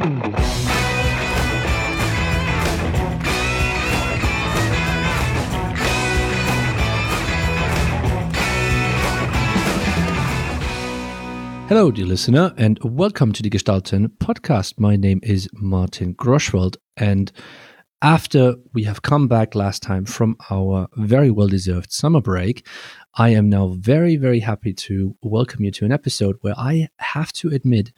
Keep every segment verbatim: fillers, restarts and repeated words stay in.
Hello, dear listener, and welcome to the Gestalten podcast. My name is Martin Groschwald, and after we have come back last time from our very well-deserved summer break, I am now very, very happy to welcome you to an episode where I have to admit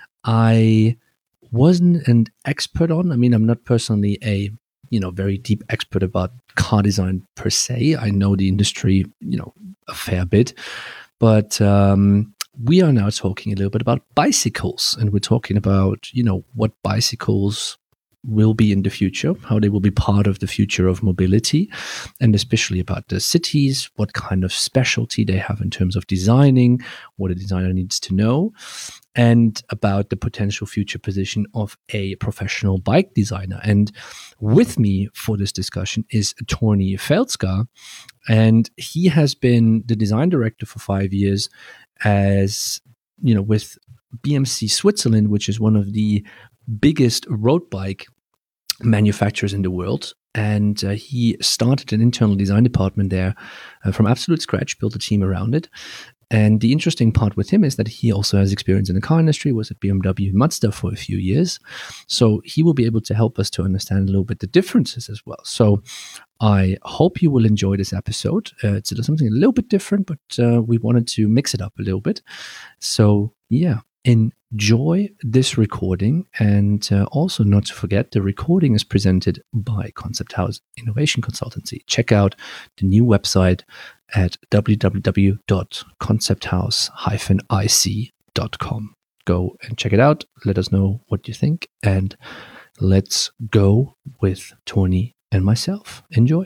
I wasn't an expert on. I mean, I'm not personally a, you know, very deep expert about car design per se. I know the industry, you know, a fair bit, but um, we are now talking a little bit about bicycles, and we're talking about, you know, what bicycles will be in the future, how they will be part of the future of mobility, and especially about the cities, what kind of specialty they have in terms of designing, what a designer needs to know, and about the potential future position of a professional bike designer. And with me for this discussion is Tony Felska, and he has been the design director for five years as, you know, with B M C Switzerland, which is one of the biggest road bike manufacturers in the world. And uh, he started an internal design department there uh, from absolute scratch, built a team around it. And the interesting part with him is that he also has experience in the car industry, was at B M W and Mazda for a few years. So he will be able to help us to understand a little bit the differences as well. So I hope you will enjoy this episode. Uh, it's something a little bit different, but uh, we wanted to mix it up a little bit. So yeah, enjoy this recording. And uh, also not to forget, the recording is presented by Concept House Innovation Consultancy. Check out the new website at w w w dot concept house dash i c dot com. Go and check it out. Let us know what you think. And let's go with Tony and myself. Enjoy.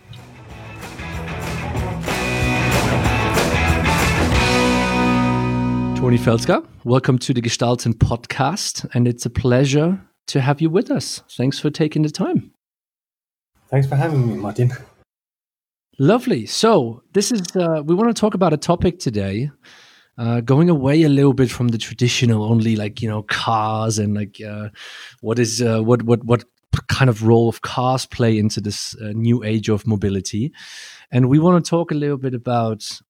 Tony Felska, welcome to the Gestalten podcast, and it's a pleasure to have you with us. Thanks for taking the time. Thanks for having me, Martin. Lovely. So this is, uh, we want to talk about a topic today, uh, going away a little bit from the traditional only like, you know, cars and like uh, what is, uh, what, what, what kind of role of cars play into this uh, new age of mobility. And we want to talk a little bit about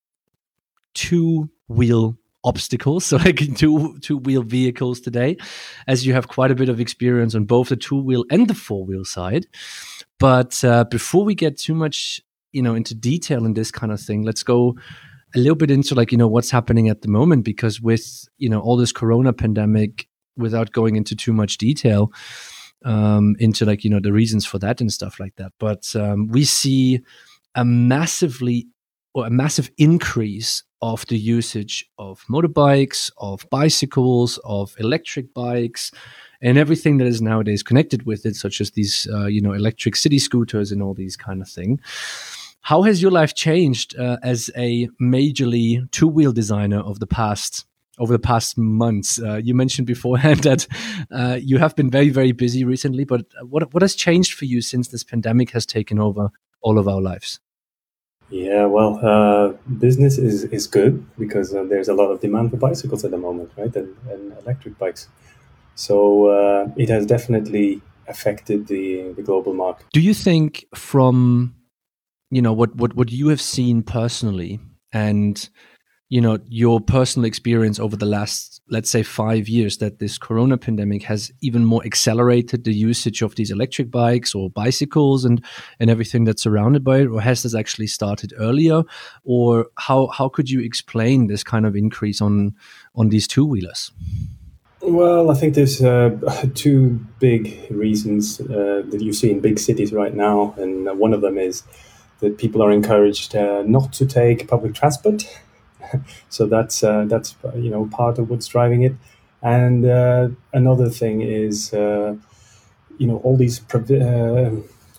two-wheel obstacles, so like two two-wheel vehicles today, as you have quite a bit of experience on both the two-wheel and the four-wheel side. But uh, before we get too much, you know, into detail in this kind of thing, let's go a little bit into like, you know, what's happening at the moment, because with, you know, all this Corona pandemic, without going into too much detail, um, into like, you know, the reasons for that and stuff like that. But um, we see a massively or a massive increase of the usage of motorbikes, of bicycles, of electric bikes, and everything that is nowadays connected with it, such as these, uh, you know, electric city scooters and all these kind of thing. How has your life changed uh, as a majorly two-wheel designer of the past over the past months? Uh, you mentioned beforehand that uh, you have been very, very busy recently, but what what has changed for you since this pandemic has taken over all of our lives? Yeah, well, uh, business is, is good because uh, there's a lot of demand for bicycles at the moment, right? And, and electric bikes. So uh, it has definitely affected the the global market. Do you think from, you know, what, what, what you have seen personally and, you know, your personal experience over the last, let's say, five years, that this Corona pandemic has even more accelerated the usage of these electric bikes or bicycles and, and everything that's surrounded by it? Or has this actually started earlier? Or how, how could you explain this kind of increase on, on these two-wheelers? Well, I think there's uh, two big reasons uh, that you see in big cities right now. And one of them is that people are encouraged uh, not to take public transport. So that's uh, that's you know part of what's driving it, and uh, another thing is uh, you know all these uh,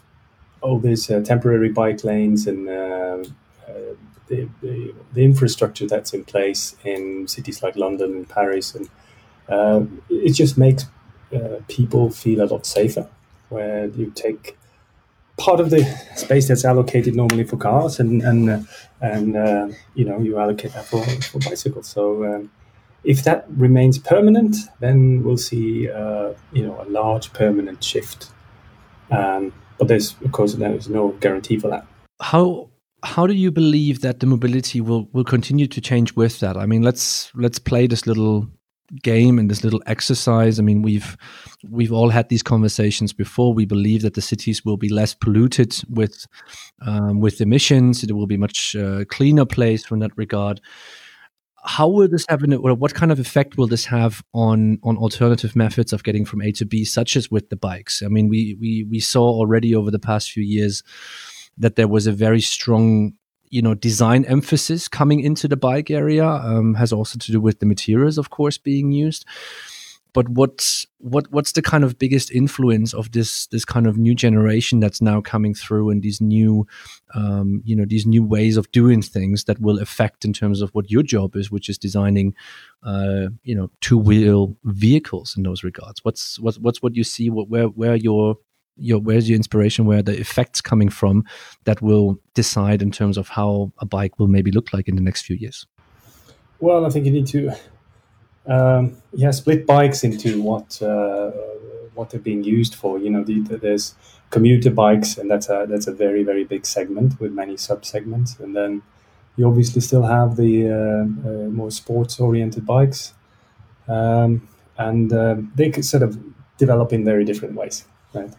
all these uh, temporary bike lanes and uh, uh, the, the the infrastructure that's in place in cities like London and Paris, and uh, it just makes uh, people feel a lot safer. Where you take part of the space that's allocated normally for cars, and and uh, and uh, you know you allocate that for, for bicycles. So um, if that remains permanent, then we'll see uh, you know a large permanent shift. Um, but there's of course there's no guarantee for that. How how do you believe that the mobility will will continue to change with that? I mean, let's let's play this little game and this little exercise. I mean, we've we've all had these conversations before. We believe that the cities will be less polluted with um, with emissions. It will be much uh, cleaner place from that regard. How will this have an, or what kind of effect will this have on on alternative methods of getting from A to B, such as with the bikes? I mean, we we we saw already over the past few years that there was a very strong, you know, design emphasis coming into the bike area. Um, has also to do with the materials, of course, being used. But what's what what's the kind of biggest influence of this this kind of new generation that's now coming through, and these new, um, you know, these new ways of doing things that will affect in terms of what your job is, which is designing, uh, you know, two wheel vehicles in those regards. What's what's what's what you see? What where where your your where's your inspiration? Where are the effects coming from that will decide in terms of how a bike will maybe look like in the next few years? Well, I think you need to. Um, yeah, split bikes into what uh, what they're being used for. You know, the, the, there's commuter bikes, and that's a that's a very very big segment with many sub segments. And then you obviously still have the uh, uh, more sports oriented bikes, um, and uh, they could sort of develop in very different ways, right?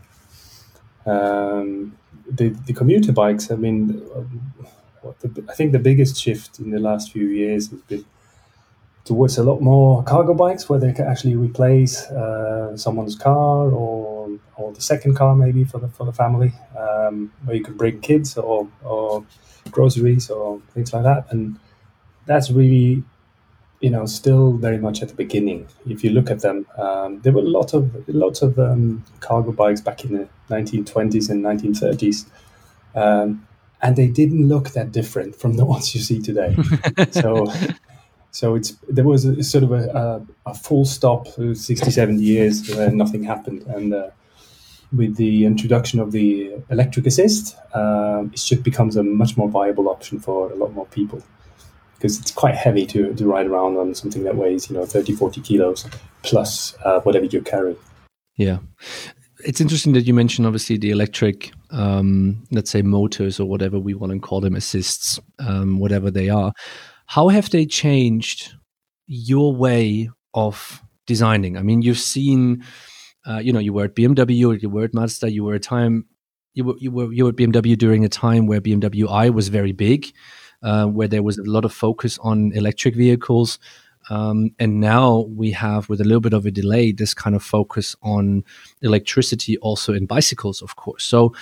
Um, the the commuter bikes. I mean, what the, I think the biggest shift in the last few years has been towards a lot more cargo bikes, where they can actually replace uh, someone's car or or the second car maybe for the for the family, um, where you can bring kids or or groceries or things like that. And that's really, you know, still very much at the beginning. If you look at them, um, there were a lot of lots of um, cargo bikes back in the nineteen twenties and nineteen thirties, um, and they didn't look that different from the ones you see today. so. So it's there was a, sort of a, a, a full stop, sixty, seventy years where nothing happened. And uh, with the introduction of the electric assist, uh, it should becomes a much more viable option for a lot more people, because it's quite heavy to, to ride around on something that weighs, you know, thirty, forty kilos plus uh, whatever you carry. Yeah. It's interesting that you mentioned, obviously, the electric, um, let's say, motors or whatever we want to call them, assists, um, whatever they are. How have they changed your way of designing? I mean, you've seen, uh, you know, you were at B M W, you were at Mazda, you were at time, you were you were you were at B M W during a time where B M W i was very big, uh, where there was a lot of focus on electric vehicles, um, and now we have, with a little bit of a delay, this kind of focus on electricity also in bicycles, of course. So,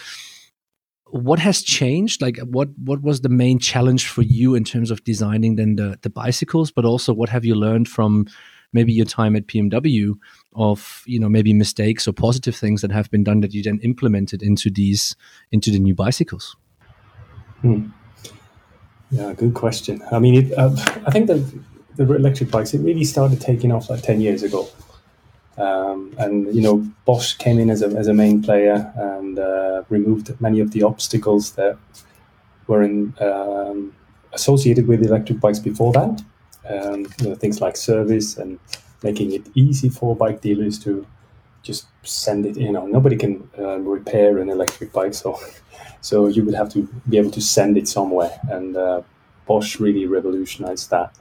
what has changed? Like, what what was the main challenge for you in terms of designing then the, the bicycles, but also what have you learned from maybe your time at B M W of, you know, maybe mistakes or positive things that have been done that you then implemented into these, into the new bicycles? Hmm. Yeah, good question. I mean, it, uh, I think that the electric bikes, it really started taking off like ten years ago. Um, and, you know, Bosch came in as a, as a main player and uh, removed many of the obstacles that were in, um, associated with electric bikes before that. Um, you know, things like service and making it easy for bike dealers to just send it. You know, nobody can uh, repair an electric bike, so so you would have to be able to send it somewhere. And uh, Bosch really revolutionized that.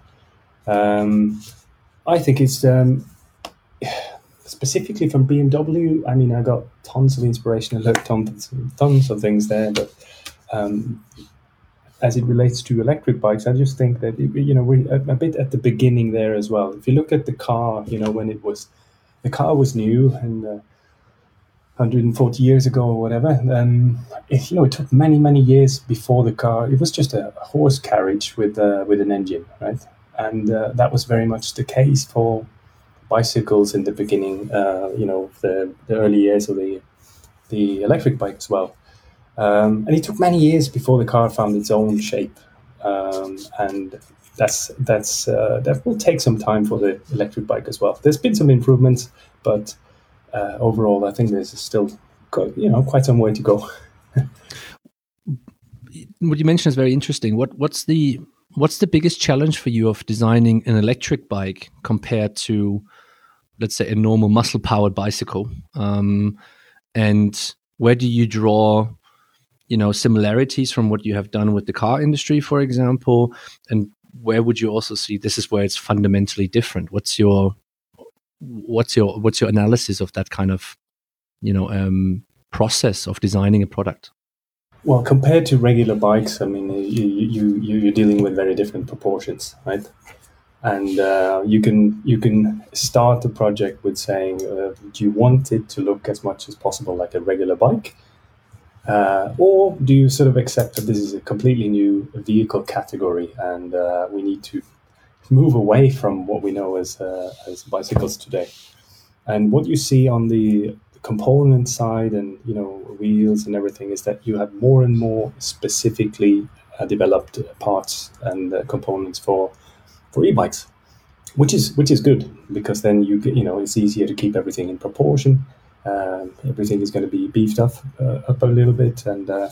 Um, I think it's... Um, specifically from B M W, I mean, I got tons of inspiration. I learned tons, tons of things there. But um, as it relates to electric bikes, I just think that, you know, we're a, a bit at the beginning there as well. If you look at the car, you know, when it was, the car was new and uh, one hundred forty years ago or whatever, um, it, you know, it took many, many years before the car. It was just a horse carriage with uh, with an engine, right? And uh, that was very much the case for bicycles in the beginning, uh, you know, the, the early years of the the electric bike as well. Um, and it took many years before the car found its own shape. Um, and that's that's uh, that will take some time for the electric bike as well. There's been some improvements, but uh, overall, I think there's still, you know, quite some way to go. What you mentioned is very interesting. What what's the what's the biggest challenge for you of designing an electric bike compared to, let's say, a normal muscle-powered bicycle? Um, and where do you draw, you know, similarities from what you have done with the car industry, for example? And where would you also see this is where it's fundamentally different? What's your what's your what's your analysis of that kind of, you know, um, process of designing a product? Well, compared to regular bikes, I mean, you, you, you, you're dealing with very different proportions, right? And uh, you can you can start the project with saying, uh, do you want it to look as much as possible like a regular bike? Uh, or do you sort of accept that this is a completely new vehicle category and uh, we need to move away from what we know as, uh, as bicycles today? And what you see on the component side and, you know, wheels and everything is that you have more and more specifically uh, developed parts and uh, components for for e-bikes, which is which is good, because then you get, you know, it's easier to keep everything in proportion. Um, everything is going to be beefed up uh, up a little bit, and uh,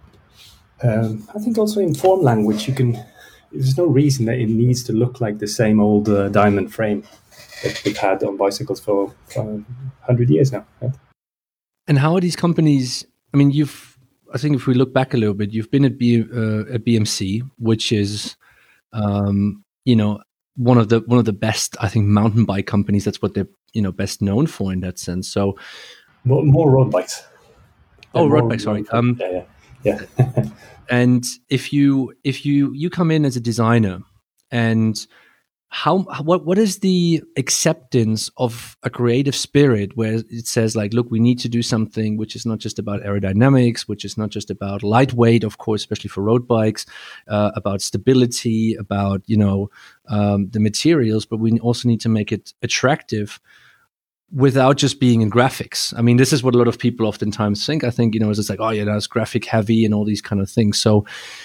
um, I think also in form language, you can. There's no reason that it needs to look like the same old uh, diamond frame that we've had on bicycles for, for one hundred years now. Right? And how are these companies? I mean, you've. I think if we look back a little bit, you've been at B, uh, at B M C, which is, um, you know, one of the one of the best, I think, mountain bike companies. That's what they're, you know, best known for in that sense. So, more, more road bikes. Oh, yeah, road bikes. Sorry. Um, yeah, yeah, yeah. And if you if you you come in as a designer, and how what what is the acceptance of a creative spirit where it says like, look, we need to do something which is not just about aerodynamics, which is not just about lightweight, of course, especially for road bikes, uh, about stability, about, you know, um, the materials, but we also need to make it attractive without just being in graphics. I mean, this is what a lot of people oftentimes think. I think, you know, it's just like, oh yeah, that's graphic heavy and all these kind of things. So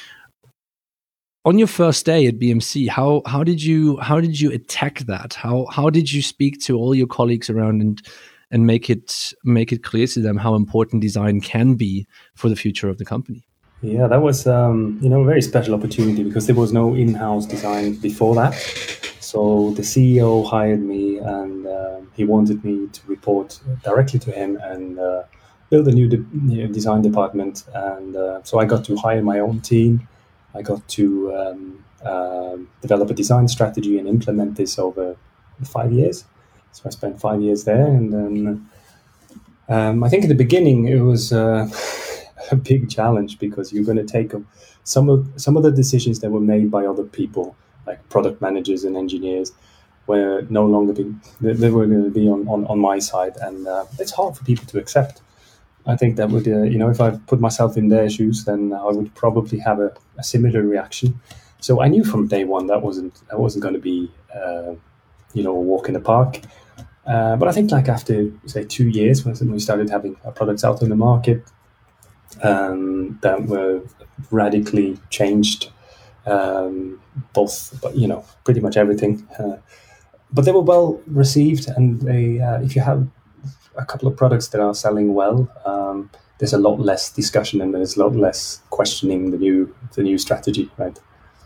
on your first day at B M C, how how did you how did you attack that? How how did you speak to all your colleagues around and and make it make it clear to them how important design can be for the future of the company? Yeah, that was um, you know, a very special opportunity because there was no in-house design before that. So the C E O hired me, and uh, he wanted me to report directly to him and uh, build a new de- design department. And uh, so I got to hire my own team. I got to um, uh, develop a design strategy and implement this over five years. So I spent five years there, and then um, I think at the beginning it was uh, a big challenge because you're going to take a, some of some of the decisions that were made by other people, like product managers and engineers, were no longer be they, they were going to be on, on, on my side, and uh, it's hard for people to accept. I think that would, uh, you know, if I put myself in their shoes, then I would probably have a, a similar reaction. So I knew from day one that wasn't that wasn't going to be, uh, you know, a walk in the park. Uh, but I think like after say two years, when we started having our products out in the market, um, that were radically changed, um, both, but you know, pretty much everything. Uh, but they were well received, and they, uh, if you have a couple of products that are selling well, um, there's a lot less discussion and there's a lot less questioning the new the new strategy, right?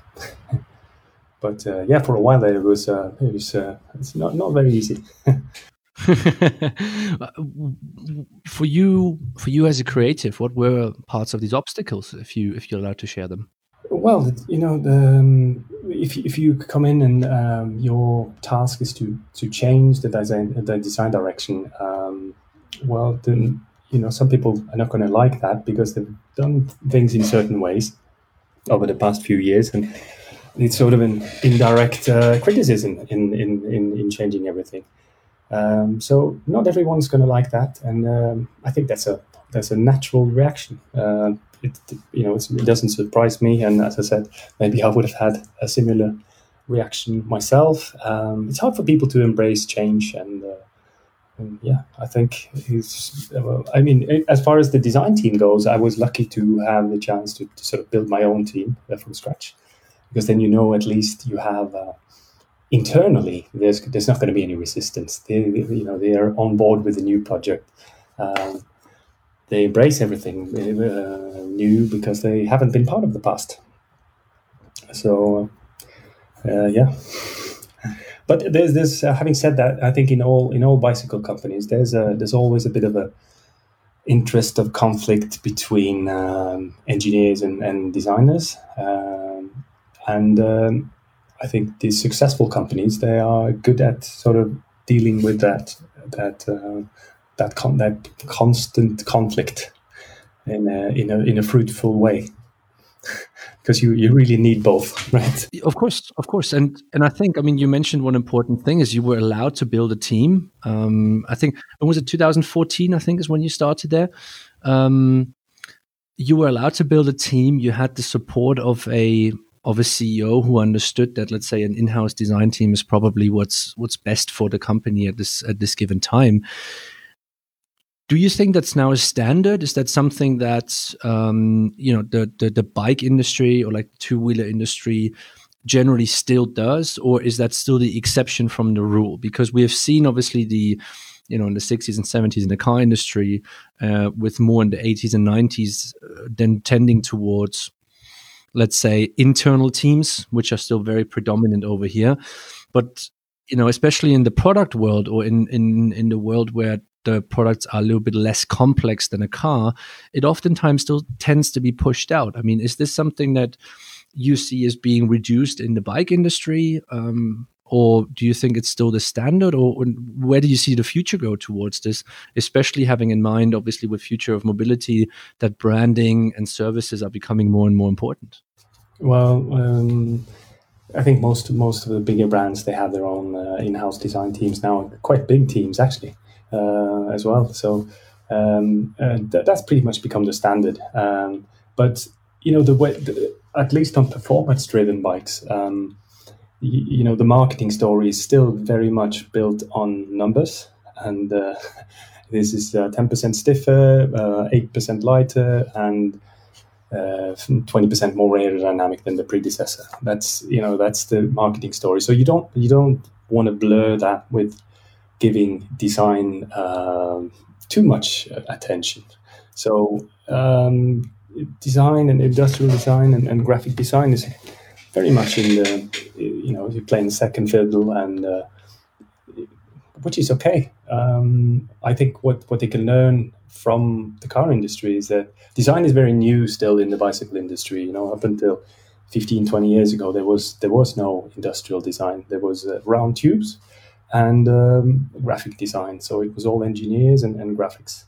But uh, yeah, for a while there, it was uh, it was uh, it's not not very easy. for you, for you as a creative, what were parts of these obstacles, if you if you're allowed to share them? Well, you know, the, um, if if you come in and um, your task is to to change the design the design direction, um, well, then you know some people are not going to like that because they've done things in certain ways over the past few years, and it's sort of an indirect uh, criticism in, in in in changing everything. Um, so not everyone's going to like that, and um, I think that's a that's a natural reaction. Uh, it you know it's, it doesn't surprise me, and as I said, maybe I would have had a similar reaction myself. Um, it's hard for people to embrace change, and, uh, and yeah, I think it's. Uh, I mean, it, as far as the design team goes, I was lucky to have the chance to, to sort of build my own team uh, from scratch, because then you know at least you have. Uh, Internally, there's there's not going to be any resistance. They, you know, they are on board with the new project. Um, they embrace everything uh, new because they haven't been part of the past. So uh, yeah. But there's this. Uh, having said that, I think in all in all bicycle companies, there's a there's always a bit of a interest of conflict between um, engineers and, and designers, um, and um, I think the successful companies, they are good at sort of dealing with that that uh, that con- that constant conflict in a, in a in a fruitful way, because you, you really need both, right? Of course, of course, and and I think, I mean, you mentioned one important thing is you were allowed to build a team. Um, I think, when was it, two thousand fourteen? I think is when you started there. Um, you were allowed to build a team. You had the support of a of a C E O who understood that, let's say, an in-house design team is probably what's what's best for the company at this at this given time. Do you think that's now a standard? Is that something that um, you know the, the the bike industry or like two wheeler industry generally still does, or is that still the exception from the rule? Because we have seen, obviously, the you know in the sixties and seventies in the car industry, uh, with more in the eighties and nineties, uh, then tending towards, let's say, internal teams, which are still very predominant over here. But you know, especially in the product world, or in in in the world where the products are a little bit less complex than a car, it oftentimes still tends to be pushed out. I mean, is this something that you see as being reduced in the bike industry, um, or do you think it's still the standard, or, or where do you see the future go towards this, especially having in mind, obviously, with future of mobility, that branding and services are becoming more and more important? Well, um, I think most most of the bigger brands, they have their own uh, in-house design teams now, quite big teams actually, uh, as well. So um, uh, th- that's pretty much become the standard. Um, but you know, the way, the, at least on performance-driven bikes, um, y- you know, the marketing story is still very much built on numbers, and uh, this is uh, ten percent stiffer, uh, eight percent lighter, and uh, twenty percent more aerodynamic than the predecessor. That's you know that's the marketing story. So you don't you don't want to blur that with giving design um, too much attention. So um, design and industrial design and, and graphic design is very much in the you know you're playing second fiddle, and uh, which is okay. Um, I think what, what they can learn from the car industry is that design is very new still in the bicycle industry. You know, up until fifteen, twenty years ago, there was there was no industrial design. There was uh, round tubes and um, graphic design. So it was all engineers and, and graphics.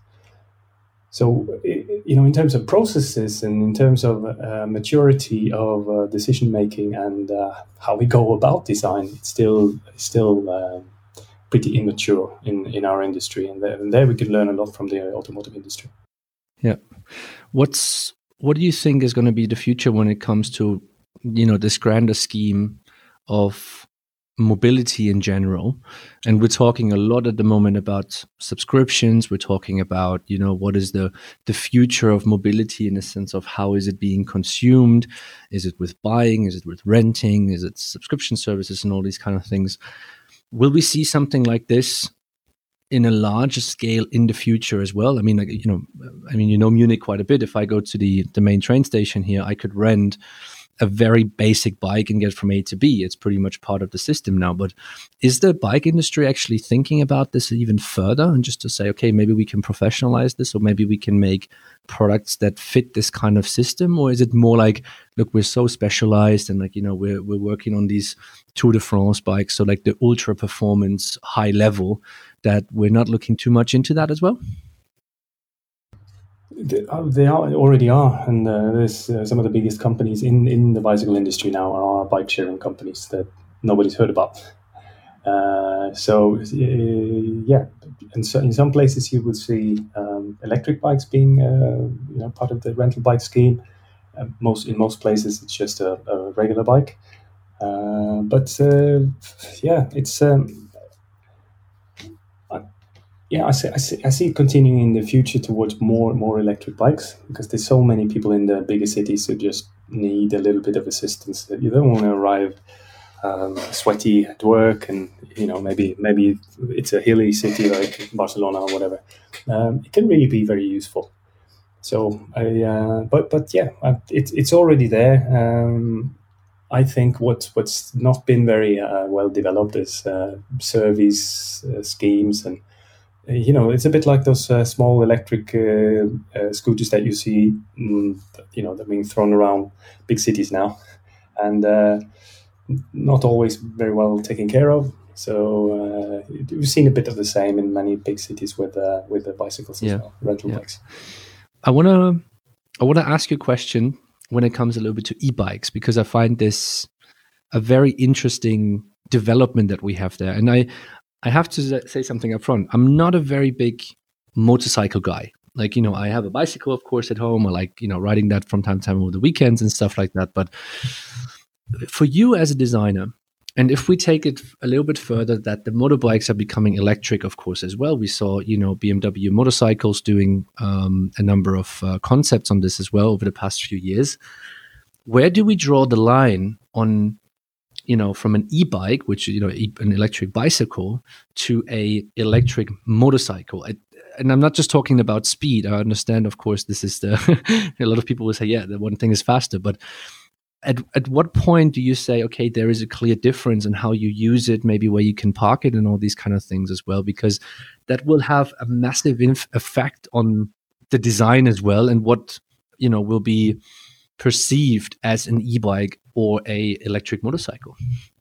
So, you know, in terms of processes and in terms of uh, maturity of uh, decision making and uh, how we go about design, it's still still uh, pretty immature in, in our industry, and there, and there we can learn a lot from the automotive industry. Yeah. What's what do you think is going to be the future when it comes to, you know, this grander scheme of mobility in general? And we're talking a lot at the moment about subscriptions. We're talking about, you know, what is the the future of mobility in the sense of how is it being consumed? Is it with buying? Is it with renting? Is it subscription services and all these kind of things? Will we see something like this in a larger scale in the future as well? I mean, like, you know, I mean, you know Munich quite a bit. If I go to the the main train station here, I could rent a very basic bike and get from A to B. It's pretty much part of the system now. But is the bike industry actually thinking about this even further, and just to say, okay, maybe we can professionalize this, or maybe we can make products that fit this kind of system? Or is it more like, look, we're so specialized, and like, you know, we're we're working on these Tour de France bikes, so like the ultra performance high level, that we're not looking too much into that as well? They, they are already are, and uh, there's uh, some of the biggest companies in, in the bicycle industry now are bike sharing companies that nobody's heard about. Uh, so uh, yeah, and so in some places you would see um, electric bikes being uh, you know part of the rental bike scheme. Uh, most in most places it's just a, a regular bike. Uh, but uh, yeah, it's. Um, Yeah, I see, I see. I see it continuing in the future towards more and more electric bikes, because there's so many people in the bigger cities who just need a little bit of assistance. That you don't want to arrive um, sweaty at work, and you know maybe maybe it's a hilly city like Barcelona or whatever. Um, it can really be very useful. So I, uh, but but yeah, I, it's it's already there. Um, I think what what's not been very uh, well developed is uh, service uh, schemes, and uh, you know, it's a bit like those uh, small electric uh, uh, scooters that you see, mm, you know, that are being thrown around big cities now, and uh, not always very well taken care of. So uh, we've seen a bit of the same in many big cities with uh, with the bicycles as Yeah. well, rental Yeah. bikes. I want to I want to ask you a question when it comes a little bit to e-bikes, because I find this a very interesting development that we have there. And I I have to say something up front. I'm not a very big motorcycle guy. Like, you know, I have a bicycle, of course, at home. I like, you know, riding that from time to time over the weekends and stuff like that. But for you as a designer, and if we take it a little bit further, that the motorbikes are becoming electric, of course, as well. We saw, you know, B M W motorcycles doing um, a number of uh, concepts on this as well over the past few years. Where do we draw the line on, you know, from an e-bike, which, you know, e- an electric bicycle, to a electric motorcycle? I, and I'm not just talking about speed. I understand, of course, this is the, a lot of people will say, yeah, the one thing is faster, but at, at what point do you say, okay, there is a clear difference in how you use it, maybe where you can park it and all these kind of things as well, because that will have a massive inf- effect on the design as well, and what, you know, will be perceived as an e-bike or a electric motorcycle.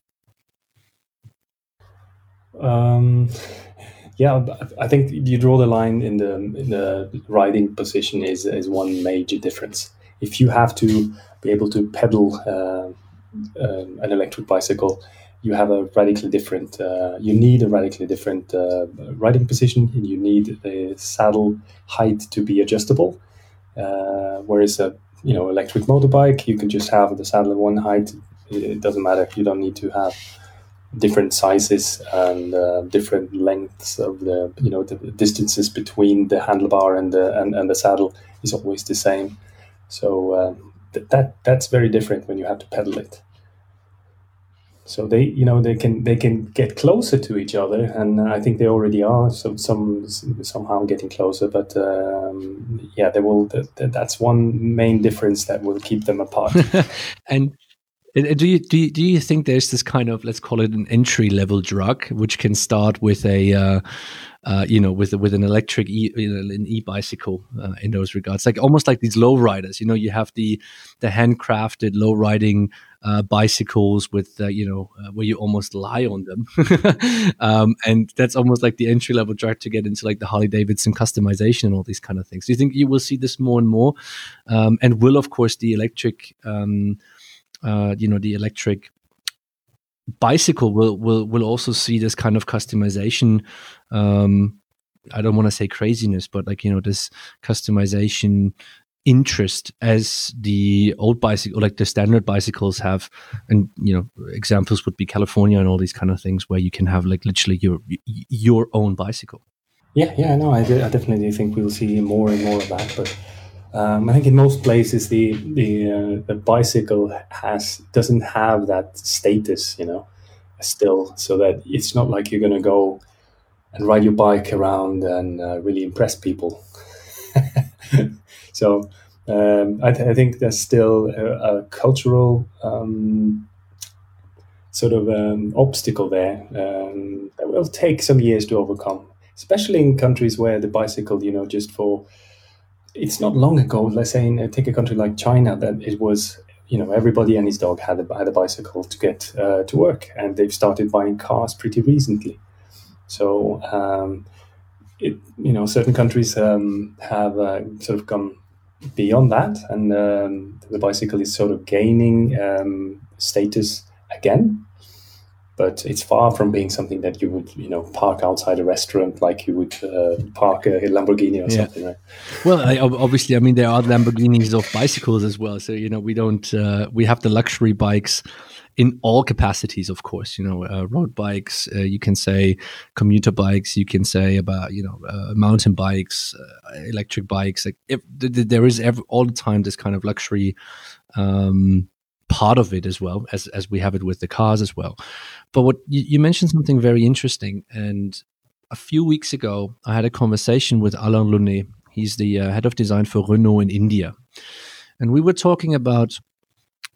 Um, yeah, I think you draw the line in the in the riding position is is one major difference. If you have to be able to pedal uh, um, an electric bicycle, you have a radically different. Uh, you need a radically different uh, riding position, and you need the saddle height to be adjustable. Uh, whereas a you know electric motorbike, you can just have the saddle at one height. It doesn't matter. You don't need to have different sizes and uh, different lengths of the you know the distances between the handlebar and the and, and the saddle is always the same. So um, th- that that's very different when you have to pedal it. So they you know they can they can get closer to each other, and I think they already are. So some somehow getting closer, but um, yeah, they will. That, that's one main difference that will keep them apart. And do you, do you do you think there's this kind of, let's call it an entry level drug, which can start with a uh, uh, you know with with an electric e, you know, an e-bicycle uh, in those regards, like almost like these low riders. You know, you have the the handcrafted low riding uh, bicycles with uh, you know uh, where you almost lie on them, um, and that's almost like the entry level drug to get into like the Harley Davidson customization and all these kind of things. Do you think you will see this more and more, um, and will of course the electric um, Uh, you know, the electric bicycle will will will also see this kind of customization. Um, I don't want to say craziness, but like, you know, this customization interest as the old bicycle, like the standard bicycles have. And, you know, examples would be California and all these kind of things where you can have like literally your your own bicycle. Yeah, yeah, no, I, I definitely think we'll see more and more of that, but. Um, I think in most places the the uh, the bicycle has doesn't have that status, you know, still, so that it's not like you're going to go and ride your bike around and uh, really impress people. So um, I, th- I think there's still a, a cultural um, sort of um, obstacle there um, that will take some years to overcome, especially in countries where the bicycle, you know, just for it's not long ago. Let's say, in, uh, take a country like China, that it was, you know, everybody and his dog had a, had a bicycle to get uh, to work, and they've started buying cars pretty recently. So, um, it, you know, certain countries um, have uh, sort of gone beyond that, and um, the bicycle is sort of gaining um, status again. But it's far from being something that you would, you know, park outside a restaurant like you would uh, park a Lamborghini or yeah. something, right? Well, I, obviously, I mean, there are Lamborghinis of bicycles as well. So, you know, we don't, uh, we have the luxury bikes in all capacities, of course, you know, uh, road bikes, uh, you can say commuter bikes, you can say about, you know, uh, mountain bikes, uh, electric bikes. Like if, th- th- there is every, all the time this kind of luxury um, part of it as well, as as we have it with the cars as well. But what you, you mentioned something very interesting, and a few weeks ago I had a conversation with Alain Launay. He's the uh, head of design for Renault in India, and we were talking about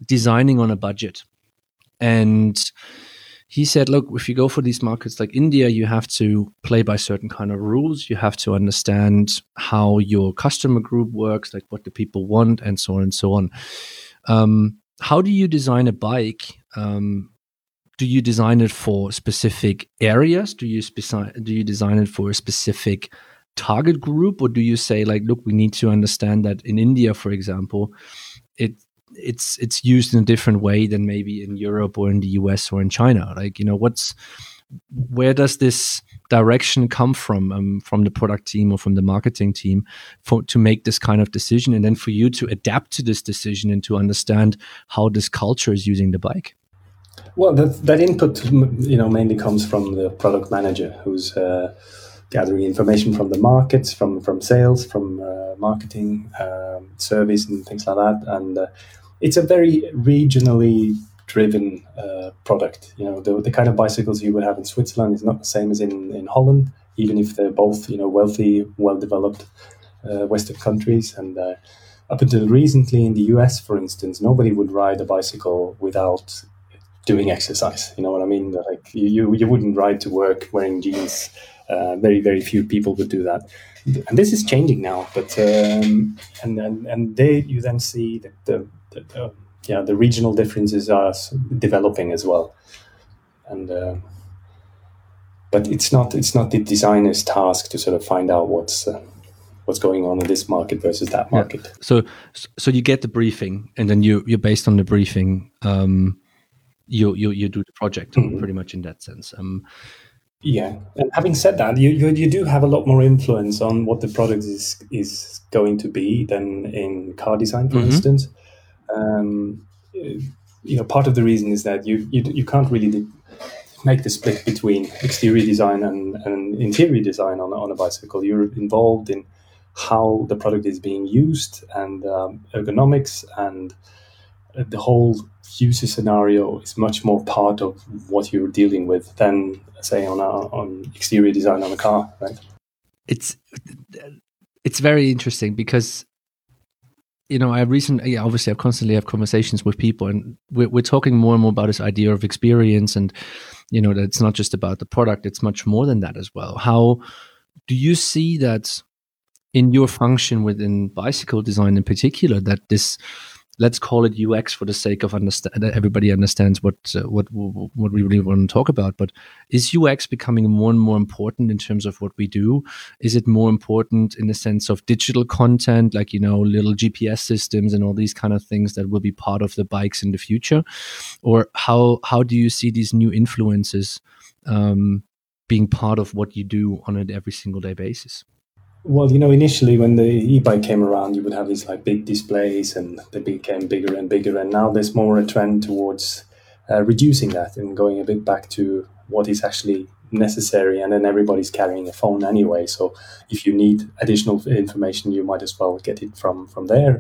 designing on a budget. And he said, look, if you go for these markets like India, you have to play by certain kind of rules. You have to understand how your customer group works, like what the people want, and so on and so on. Um, how do you design a bike? Um, do you design it for specific areas? Do you speci- do you design it for a specific target group? Or do you say, like, look, we need to understand that in India, for example, it it's it's used in a different way than maybe in Europe or in the U S or in China. Like, you know, what's where does this direction come from, um, from the product team or from the marketing team for to make this kind of decision, and then for you to adapt to this decision and to understand how this culture is using the bike? Well, that that input, you know, mainly comes from the product manager, who's uh, gathering information from the markets, from from sales, from uh, marketing, um, service, and things like that. And uh, it's a very regionally driven uh, product. You know, the, the kind of bicycles you would have in Switzerland is not the same as in, in Holland, even if they're both, you know, wealthy, well-developed uh, Western countries. And uh, up until recently in the U S, for instance, nobody would ride a bicycle without doing exercise. You know what I mean? Like you, you wouldn't ride to work wearing jeans. Uh, very, very few people would do that. And this is changing now. But um, and and and they you then see that the, the, the yeah the regional differences are developing as well. And uh, but it's not it's not the designer's task to sort of find out what's uh, what's going on in this market versus that market. Yeah. So so you get the briefing, and then you you're based on the briefing. Um, you you you do the project mm-hmm. pretty much in that sense. Um, yeah, and having said that, you, you you do have a lot more influence on what the product is is going to be than in car design, for mm-hmm. instance. Um, you know, part of the reason is that you you, you can't really make the split between exterior design and, and interior design on on a bicycle. You're involved in how the product is being used and um, ergonomics, and the whole user scenario is much more part of what you're dealing with than, say, on a, on exterior design on a car, right? It's it's very interesting because, you know, I recently, yeah, obviously, I constantly have conversations with people, and we're, we're talking more and more about this idea of experience, and, you know, that it's not just about the product; it's much more than that as well. How do you see that in your function within bicycle design, in particular, that this, let's call it U X for the sake of understand that everybody understands what uh, what what we really want to talk about. But is U X becoming more and more important in terms of what we do? Is it more important in the sense of digital content, like, you know, little G P S systems and all these kind of things that will be part of the bikes in the future? Or how how do you see these new influences um, being part of what you do on an every single day basis? Well, you know, initially when the e-bike came around, you would have these like big displays, and they became bigger and bigger. And now there's more a trend towards uh, reducing that and going a bit back to what is actually necessary. And then everybody's carrying a phone anyway. So if you need additional information, you might as well get it from, from there.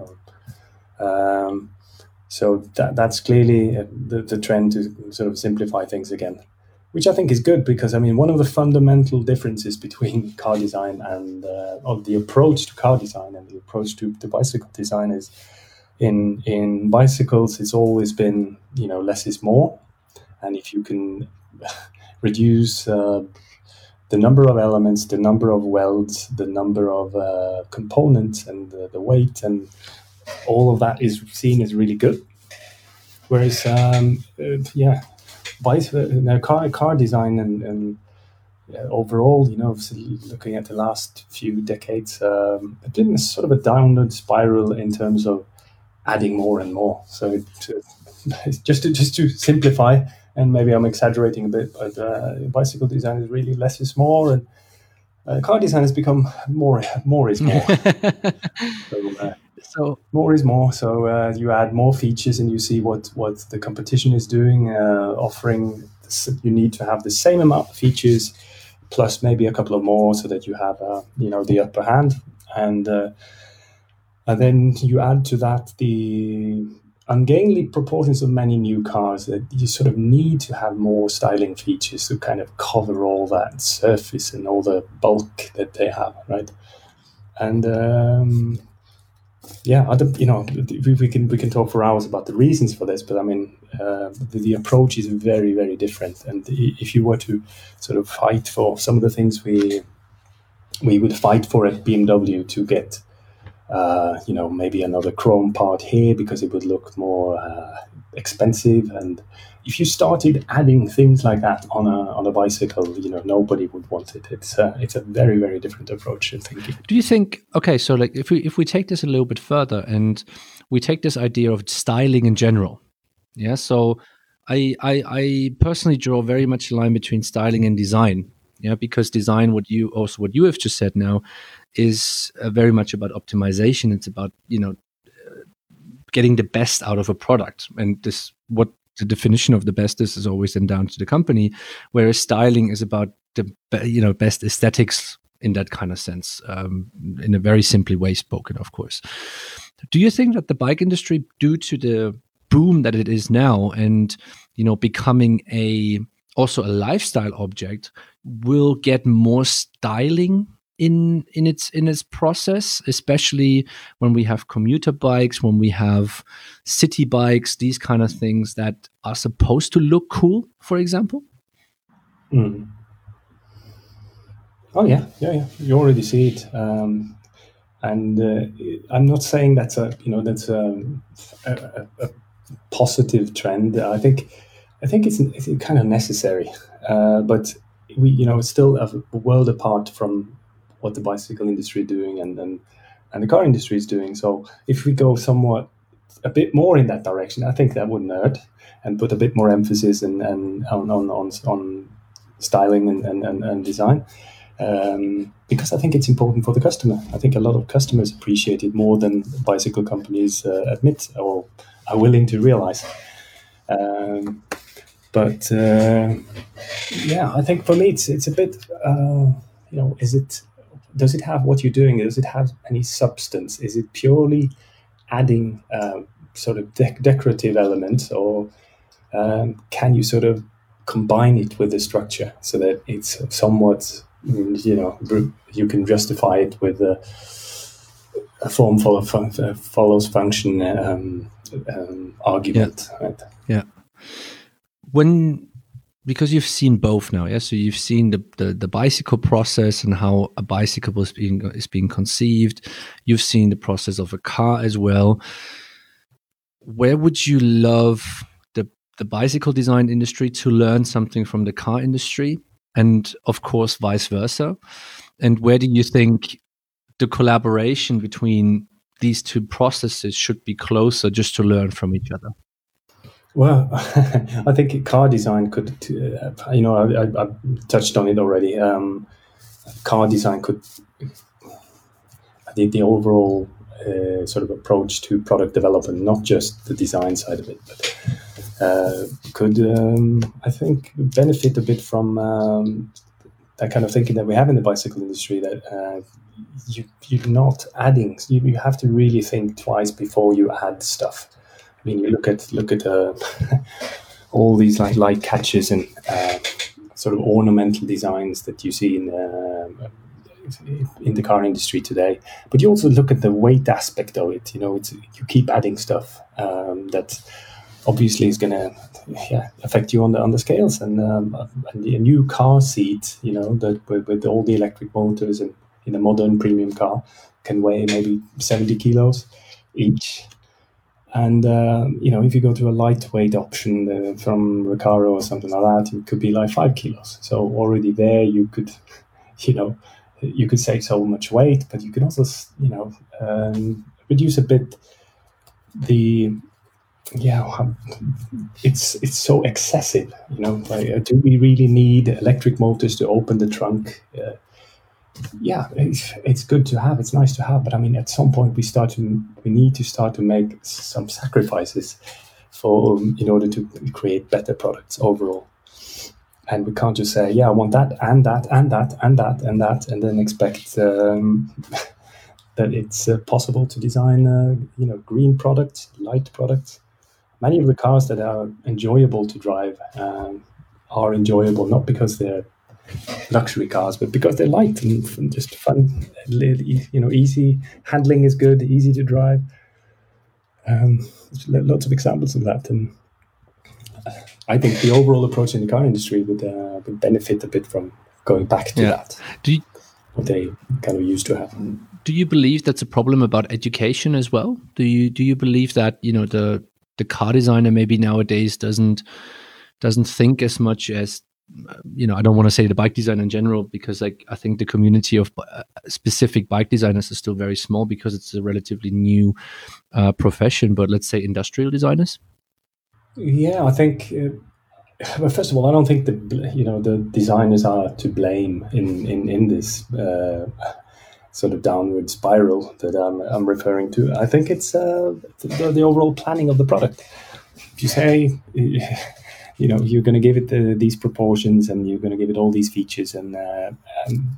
Um, so that that's clearly the, the trend to sort of simplify things again, which I think is good, because, I mean, one of the fundamental differences between car design and uh, of the approach to car design and the approach to, to bicycle design is in in bicycles, it's always been, you know, less is more. And if you can reduce uh, the number of elements, the number of welds, the number of uh, components, and the, the weight, and all of that is seen as really good. Whereas, um, uh, yeah, Now, car car design and, and yeah, overall, you know, looking at the last few decades, um, it's been sort of a downward spiral in terms of adding more and more. So it, uh, just to just to simplify, and maybe I'm exaggerating a bit, but uh, bicycle design is really less is more, and uh, car design has become more more is more. so, uh, So more is more. So uh, you add more features, and you see what, what the competition is doing, uh, offering. You need to have the same amount of features, plus maybe a couple of more, so that you have, uh, you know, the upper hand. And uh, and then you add to that the ungainly proportions of many new cars that you sort of need to have more styling features to kind of cover all that surface and all the bulk that they have, right? And um, Yeah, other, you know, we, we can we can talk for hours about the reasons for this, but I mean, uh, the, the approach is very very different. And if you were to sort of fight for some of the things we we would fight for at B M W to get, uh, you know, maybe another chrome part here because it would look more uh, expensive. And if you started adding things like that on a on a bicycle, you know, nobody would want it. It's a, it's a very very different approach in thinking. Do you think? Okay, so like if we if we take this a little bit further and we take this idea of styling in general, yeah. So I I, I personally draw very much a line between styling and design. Yeah, because design, what you also what you have just said now, is uh, very much about optimization. It's about, you know, getting the best out of a product, and this what the definition of the best is is always then down to the company. Whereas styling is about the be- you know best aesthetics in that kind of sense, um, in a very simply way spoken, of course. Do you think that the bike industry, due to the boom that it is now, and you know becoming a also a lifestyle object, will get more styling in in its in its process, especially when we have commuter bikes, when we have city bikes, these kind of things that are supposed to look cool, for example? Mm. Oh yeah, yeah, yeah. You already see it, um, and uh, I'm not saying that's a you know that's a, a, a positive trend. I think I think it's, it's kind of necessary, uh, but we you know it's still a world apart from what the bicycle industry is doing and and, and the car industry is doing. So if we go somewhat a bit more in that direction, I think that wouldn't hurt, and put a bit more emphasis and and on on on, on styling and, and, and, and design. Um, because I think it's important for the customer. I think a lot of customers appreciate it more than bicycle companies uh, admit or are willing to realize. Um, but uh, yeah, I think for me it's it's a bit. Uh, you know, is it? Does it have what you're doing? Does it have any substance? Is it purely adding uh, sort of de- decorative elements, or um, can you sort of combine it with the structure so that it's somewhat, you know, you can justify it with a, a form follow, follows function um, um, argument. Yeah. Right? Yeah. When because you've seen both now, yeah. So you've seen the, the the bicycle process and how a bicycle is being is being conceived. You've seen the process of a car as well. Where would you love the the bicycle design industry to learn something from the car industry, and of course vice versa? And where do you think the collaboration between these two processes should be closer, just to learn from each other? Well, I think car design could, uh, you know, I, I, I touched on it already. Um, car design could, I think the overall uh, sort of approach to product development, not just the design side of it, but uh, could, um, I think, benefit a bit from um, that kind of thinking that we have in the bicycle industry, that uh, you, you're not adding, you, you have to really think twice before you add stuff. I mean, you look at look at uh, all these like light catches and uh, sort of ornamental designs that you see in uh, in the car industry today. But you also look at the weight aspect of it. You know, it's you keep adding stuff um, that obviously is going to yeah, affect you on the on the scales. And, um, and a new car seat, you know, that with, with all the electric motors and in a modern premium car can weigh maybe seventy kilos each. And, uh, you know, if you go to a lightweight option uh, from Recaro or something like that, it could be like five kilos. So already there you could, you know, you could save so much weight, but you can also, you know, um, reduce a bit the, yeah, it's it's so excessive, you know. Like, do we really need electric motors to open the trunk? Uh, yeah, it's, it's good to have. It's nice to have, but I mean, at some point we start to we need to start to make some sacrifices for in order to create better products overall. And we can't just say, yeah, I want that and that and that and that and that, and then expect um, that it's uh, possible to design, uh, you know, green products, light products. Many of the cars that are enjoyable to drive um, are enjoyable not because they're luxury cars, but because they're light and, and just fun, you know, easy handling is good, easy to drive. Um, there's lots of examples of that, and I think the overall approach in the car industry would uh, would benefit a bit from going back to yeah. that. Do you, what they kind of used to have. Do you believe that's a problem about education as well? Do you do you believe that, you know, the the car designer maybe nowadays doesn't doesn't think as much as, you know, I don't want to say the bike designer in general, because like I think the community of uh, specific bike designers is still very small because it's a relatively new uh, profession. But let's say industrial designers. Yeah, I think. Uh, well, first of all, I don't think the you know the designers are to blame in in in this uh, sort of downward spiral that I'm I'm referring to. I think it's uh, the, the overall planning of the product. If you say, you know, you're going to give it the, these proportions and you're going to give it all these features, and uh, um,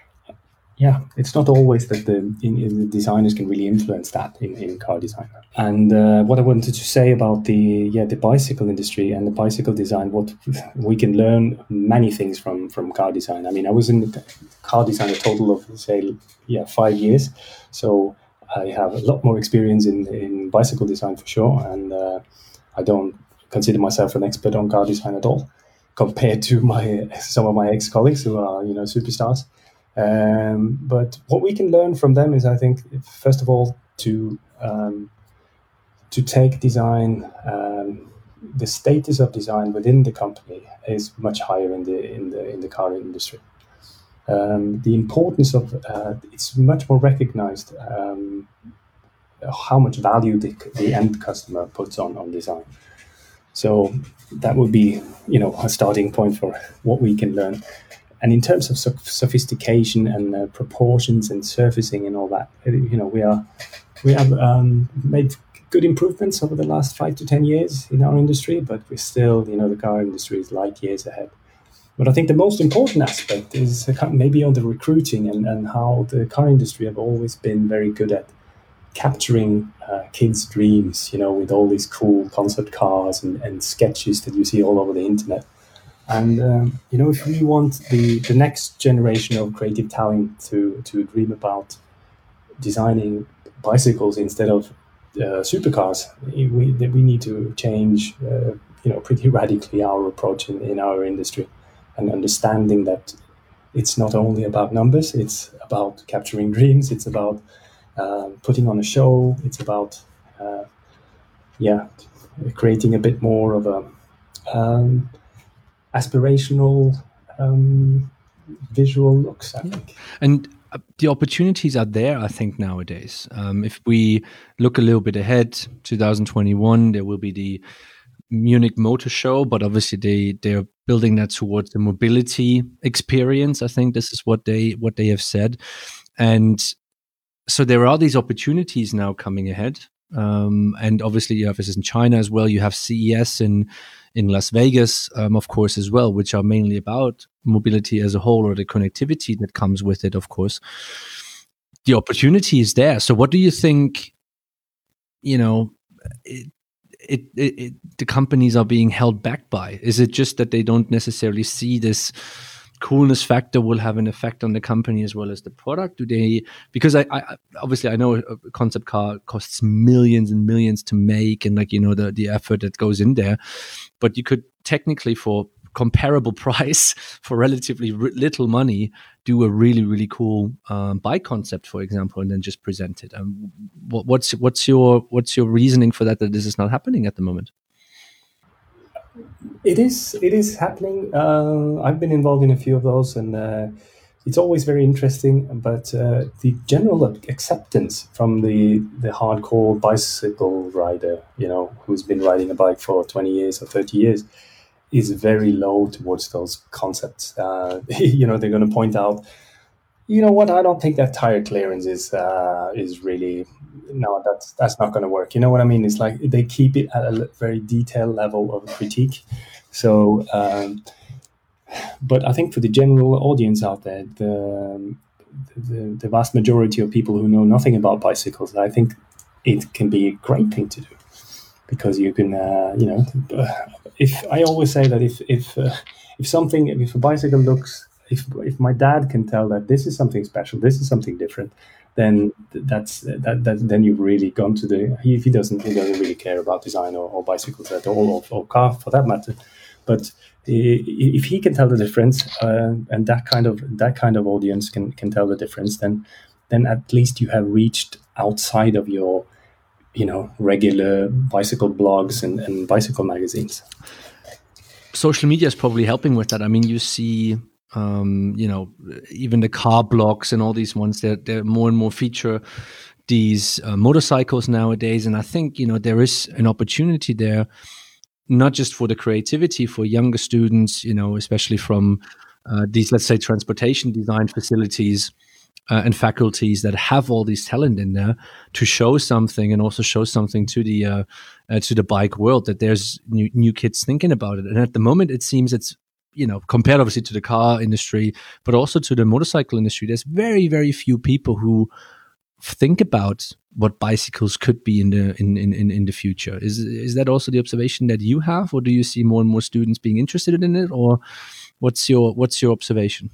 yeah, it's not always that the, in, in the designers can really influence that in, in car design. And uh, what I wanted to say about the yeah the bicycle industry and the bicycle design, what we can learn many things from from car design. I mean, I was in the car design a total of say yeah five years, so I have a lot more experience in in bicycle design for sure, and uh, I don't consider myself an expert on car design at all, compared to my some of my ex-colleagues who are, you know, superstars. Um, but what we can learn from them is, I think, first of all, to um, to take design, um, the status of design within the company is much higher in the in the in the car industry. Um, the importance of uh, it's much more recognized um, how much value the, the end customer puts on on design. So that would be, you know, a starting point for what we can learn. And in terms of so- sophistication and uh, proportions and surfacing and all that, you know, we are we have um, made good improvements over the last five to ten years in our industry, but we're still, you know, the car industry is light years ahead. But I think the most important aspect is maybe on the recruiting and, and how the car industry have always been very good at capturing uh, kids' dreams, you know, with all these cool concept cars and, and sketches that you see all over the internet. And, um, you know, if we want the, the next generation of creative talent to, to dream about designing bicycles instead of uh, supercars, we, we need to change, uh, you know, pretty radically our approach in, in our industry, and understanding that it's not only about numbers, it's about capturing dreams, it's about uh, putting on a show, it's about, uh, yeah, creating a bit more of a... Um, aspirational um, visual looks, I yeah. think. And uh, the opportunities are there, I think, nowadays. Um, if we look a little bit ahead, twenty twenty-one, there will be the Munich Motor Show, but obviously they, they're building that towards the mobility experience. I think this is what they what they have said. And so there are these opportunities now coming ahead. Um, and obviously you have this in China as well. You have C E S in in Las Vegas, um, of course, as well, which are mainly about mobility as a whole, or the connectivity that comes with it, of course. The opportunity is there. So what do you think, you know, it, it, it, it, the companies are being held back by? Is it just that they don't necessarily see this coolness factor will have an effect on the company as well as the product? Do they, because I, I obviously I know a concept car costs millions and millions to make, and like, you know, the the effort that goes in there, but you could technically, for comparable price, for relatively r- little money, do a really really cool um, bike concept, for example, and then just present it. Um, what, what's what's your what's your reasoning for that that this is not happening at the moment? It is. It is happening. Uh, I've been involved in a few of those, and uh, it's always very interesting. But uh, the general acceptance from the the hardcore bicycle rider, you know, who's been riding a bike for twenty years or thirty years, is very low towards those concepts. Uh, you know, they're going to point out, you know what? I don't think that tire clearance is uh, is really. No, that's that's not going to work. You know what I mean? It's like they keep it at a very detailed level of critique. So, um, but I think for the general audience out there, the, the the vast majority of people who know nothing about bicycles, I think it can be a great thing to do, because you can, uh, you know, if I always say that if if uh, if something if a bicycle looks if if my dad can tell that this is something special, this is something different, then that's that, that then you've really gone to the. If he doesn't, he doesn't really care about design or, or bicycles at all, or, or car for that matter. But if he can tell the difference, uh, and that kind of that kind of audience can can tell the difference, then then at least you have reached outside of your, you know, regular bicycle blogs and, and bicycle magazines. Social media is probably helping with that. I mean, you see, um, you know, even the car blogs and all these ones, they're, they're more and more feature these uh, motorcycles nowadays. And I think, you know, there is an opportunity there, not just for the creativity for younger students, you know, especially from uh, these, let's say, transportation design facilities uh, and faculties that have all these talent in there to show something, and also show something to the uh, uh, to the bike world, that there's new, new kids thinking about it. And at the moment, it seems it's, you know, compared obviously to the car industry, but also to the motorcycle industry, there's very, very few people who think about what bicycles could be in the in, in, in the future. Is is that also the observation that you have, or do you see more and more students being interested in it, or what's your what's your observation?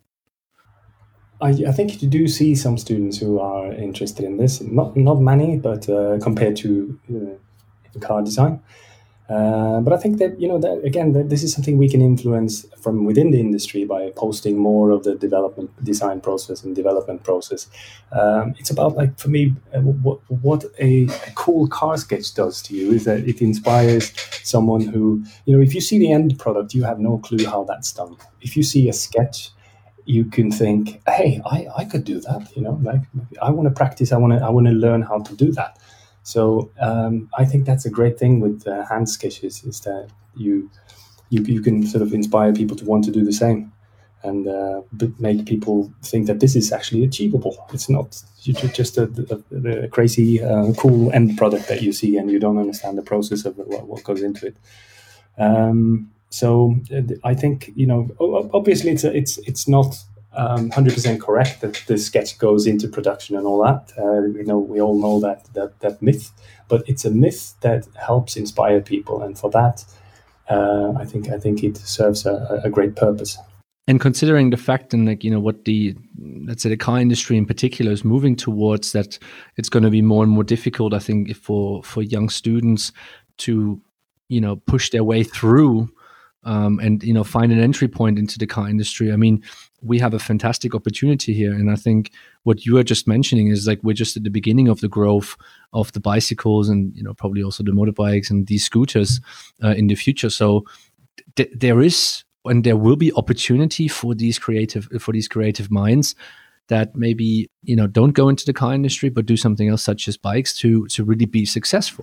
I, I think you do see some students who are interested in this. Not not many, but uh, compared to uh, car design. Uh, but I think that, you know, that again, that this is something we can influence from within the industry by posting more of the development, design process and development process. Um, it's about, like, for me, uh, what, what a, a cool car sketch does to you is that it inspires someone who, you know, if you see the end product, you have no clue how that's done. If you see a sketch, you can think, hey, I, I could do that, you know, like, I want to practice, I want to I want to learn how to do that. So um, I think that's a great thing with uh, hand sketches, is that you, you you can sort of inspire people to want to do the same, and uh, make people think that this is actually achievable. It's not just a, a, a crazy, uh, cool end product that you see and you don't understand the process of what, what goes into it. Um, so I think, you know, obviously it's a, it's it's not Um, one hundred percent correct that the sketch goes into production and all that. Uh, you know, we all know that, that that myth, but it's a myth that helps inspire people, and for that, uh, I think I think it serves a, a great purpose. And considering the fact, and like, you know, what the, let's say, the car industry in particular is moving towards, that it's going to be more and more difficult, I think, for for young students to, you know, push their way through. Um, and, you know, find an entry point into the car industry. I mean, we have a fantastic opportunity here. And I think what you are just mentioning is, like, we're just at the beginning of the growth of the bicycles, and, you know, probably also the motorbikes and these scooters uh, in the future. So th- there is, and there will be opportunity for these creative, for these creative minds that maybe, you know, don't go into the car industry, but do something else, such as bikes, to, to really be successful.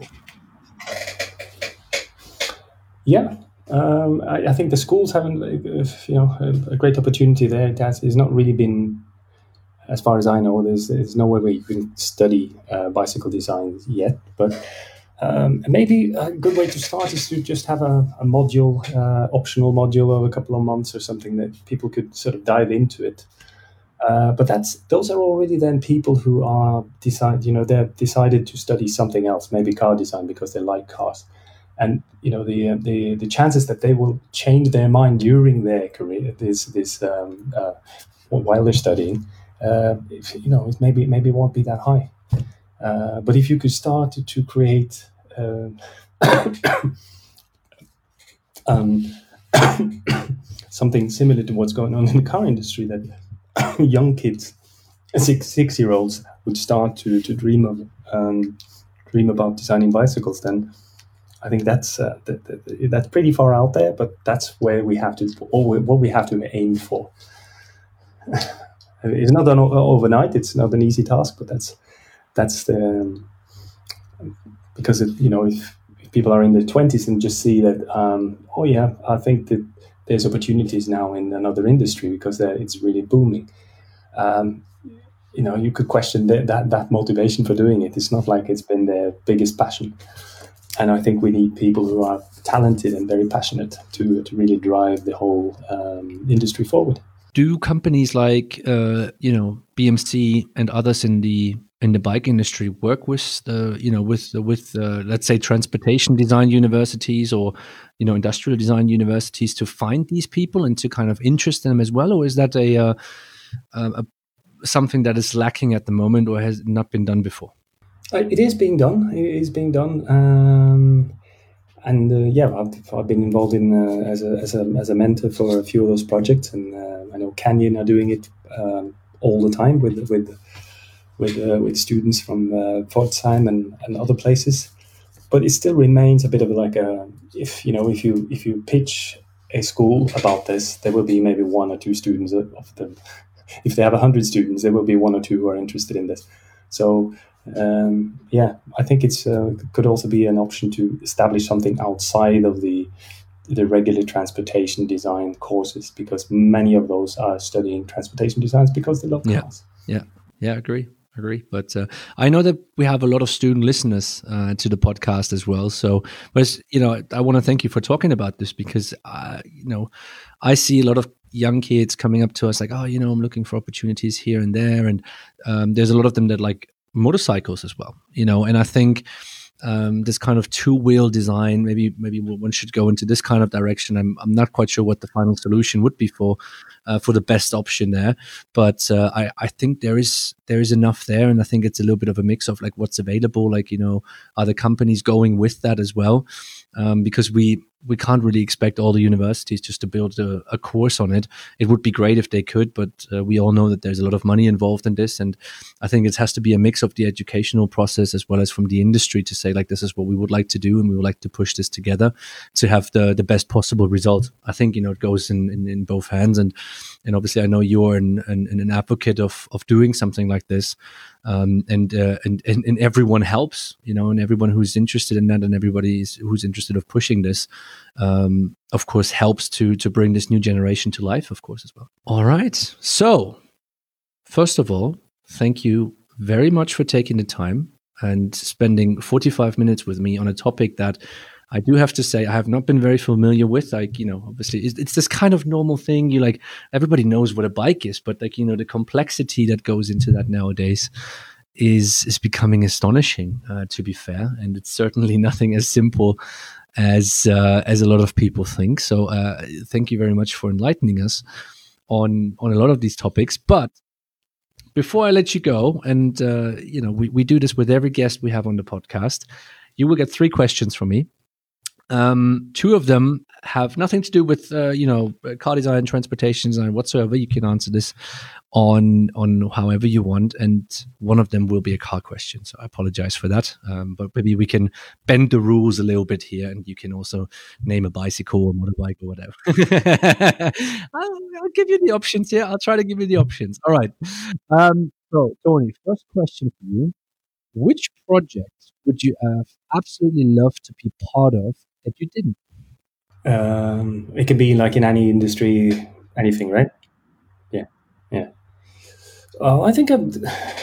Yeah. Um, I, I think the schools haven't, you know, a, a great opportunity there. That has not really been, as far as I know, there's, there's nowhere where you can study uh, bicycle design yet. But um, maybe a good way to start is to just have a, a module, uh, optional module of a couple of months or something, that people could sort of dive into it. Uh, but that's those are already then people who are decide, you know, they've decided to study something else, maybe car design, because they like cars. And, you know, the, uh, the the chances that they will change their mind during their career, this this um, uh, while they're studying, uh, if, you know, it maybe maybe won't be that high. Uh, but if you could start to, to create uh, um, something similar to what's going on in the car industry, that young kids, six six year olds, would start to to dream of um, dream about designing bicycles, then I think that's uh, that, that, that's pretty far out there, but that's where we have to, or what we have to aim for. It's not done overnight; it's not an easy task, but that's that's the um, because it, you know, if, if people are in their twenties and just see that, um, oh yeah, I think that there's opportunities now in another industry because it's really booming. Um, you know, you could question that, that that motivation for doing it. It's not like it's been their biggest passion. And I think we need people who are talented and very passionate to to really drive the whole um, industry forward. Do companies like, uh, you know, B M C and others in the in the bike industry work with the you know with with uh, let's say transportation design universities or you know industrial design universities to find these people and to kind of interest them as well, or is that a, uh, a, a something that is lacking at the moment or has not been done before? It is being done. It is being done. Um, and uh, yeah, I've, I've been involved in uh, as, a, as a as a mentor for a few of those projects, and uh, I know Canyon are doing it um, all the time with with with uh, with students from uh, Pforzheim and, and other places. But it still remains a bit of like a if you know if you if you pitch a school about this, there will be maybe one or two students of them. If they have a hundred students, there will be one or two who are interested in this. So um, yeah, I think it's uh, could also be an option to establish something outside of the the regular transportation design courses, because many of those are studying transportation designs because they love cars. Yeah, yeah, yeah. Agree, agree. But uh, I know that we have a lot of student listeners uh, to the podcast as well. So, but you know, I want to thank you for talking about this, because uh, you know, I see a lot of young kids coming up to us like, oh, you know, I'm looking for opportunities here and there, and um, there's a lot of them that like motorcycles as well, you know, and I think um, this kind of two-wheel design, maybe maybe one should go into this kind of direction. I'm I'm not quite sure what the final solution would be for uh, for the best option there, but uh, I I think there is there is enough there, and I think it's a little bit of a mix of like what's available, like you know, are the companies going with that as well, um, because we. we can't really expect all the universities just to build a, a course on it. It would be great if they could, but uh, we all know that there's a lot of money involved in this. And I think it has to be a mix of the educational process as well as from the industry to say, like, this is what we would like to do, and we would like to push this together to have the the best possible result. I think, you know, it goes in, in, in both hands. And and obviously I know you're an, an, an advocate of of doing something like this. Um, and, uh, and and and everyone helps, you know, and everyone who's interested in that, and everybody is, who's interested of pushing this, um, of course, helps to to bring this new generation to life, of course, as well. All right. So, first of all, thank you very much for taking the time and spending forty-five minutes with me on a topic that I do have to say I have not been very familiar with. Like, you know, obviously it's, it's this kind of normal thing. You like, everybody knows what a bike is, but like, you know, the complexity that goes into that nowadays is is becoming astonishing, uh, to be fair. And it's certainly nothing as simple as uh, as a lot of people think. So uh, thank you very much for enlightening us on on a lot of these topics. But before I let you go, and uh, you know, we, we do this with every guest we have on the podcast, you will get three questions from me. Um, two of them have nothing to do with, uh, you know, car design, transportation design whatsoever. You can answer this on on however you want, and one of them will be a car question. So I apologize for that, um, but maybe we can bend the rules a little bit here, and you can also name a bicycle or motorbike or whatever. I'll, I'll give you the options here. I'll try to give you the options. All right. Um, so, Tony, first question for you. Which project would you have absolutely loved to be part of that you didn't? Um, it can be like in any industry, anything, right? Yeah, yeah. Uh, I think I've,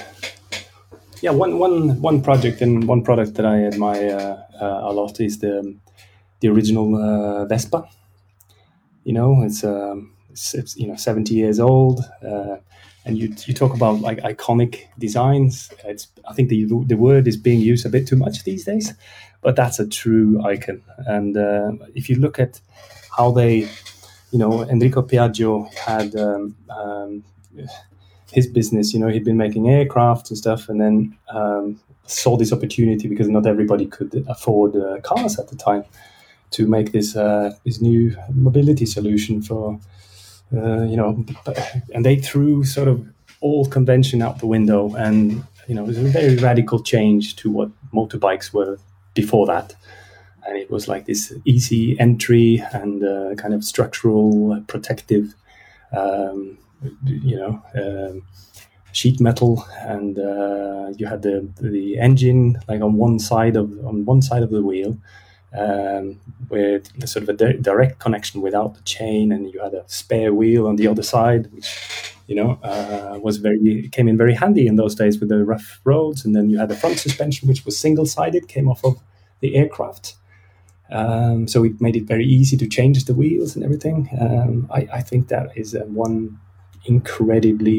yeah, one, one, one project and one product that I admire uh, uh, a lot is the the original uh, Vespa. You know, it's, um, it's, it's you know seventy years old, uh, and you you talk about like iconic designs. It's I think the the word is being used a bit too much these days, but that's a true icon. And uh, if you look at how they, you know, Enrico Piaggio had um, um, his business. You know, he'd been making aircraft and stuff, and then um, saw this opportunity because not everybody could afford uh, cars at the time, to make this uh, this new mobility solution for, uh, you know, and they threw sort of all convention out the window, and you know, it was a very radical change to what motorbikes were before that. And it was like this easy entry and uh, kind of structural protective, um, you know, um, sheet metal, and uh, you had the the engine like on one side of on one side of the wheel, um, with sort of a di- direct connection without the chain, and you had a spare wheel on the other side, which, you know, uh, was very came in very handy in those days with the rough roads. And then you had the front suspension, which was single-sided, came off of the aircraft. Um, so it made it very easy to change the wheels and everything. Um, I, I think that is uh, one incredibly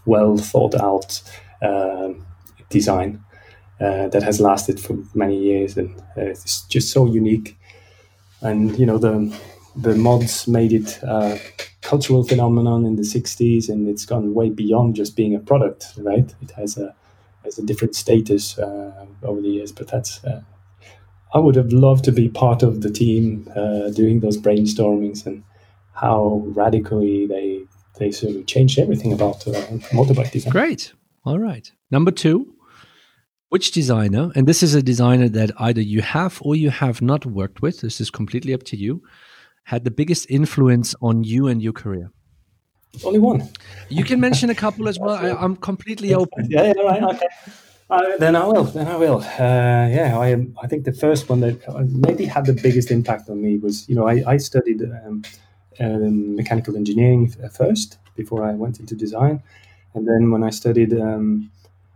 well thought out um, design uh, that has lasted for many years, and uh, it's just so unique. And you know, the the mods made it a cultural phenomenon in the sixties, and it's gone way beyond just being a product, right? It has a has a different status uh, over the years. But that's uh, I would have loved to be part of the team uh, doing those brainstormings, and how radically they they sort of changed everything about uh, motorbike design. Great. All right. Number two. Which designer, and this is a designer that either you have or you have not worked with, this is completely up to you, had the biggest influence on you and your career? Only one. You can mention a couple as well. I, I'm completely open. Yeah, yeah, right, okay. Uh, then I will. Then I will. Uh, yeah, I am. I think the first one that maybe had the biggest impact on me was, you know, I, I studied um, um, mechanical engineering first before I went into design, and then when I studied um,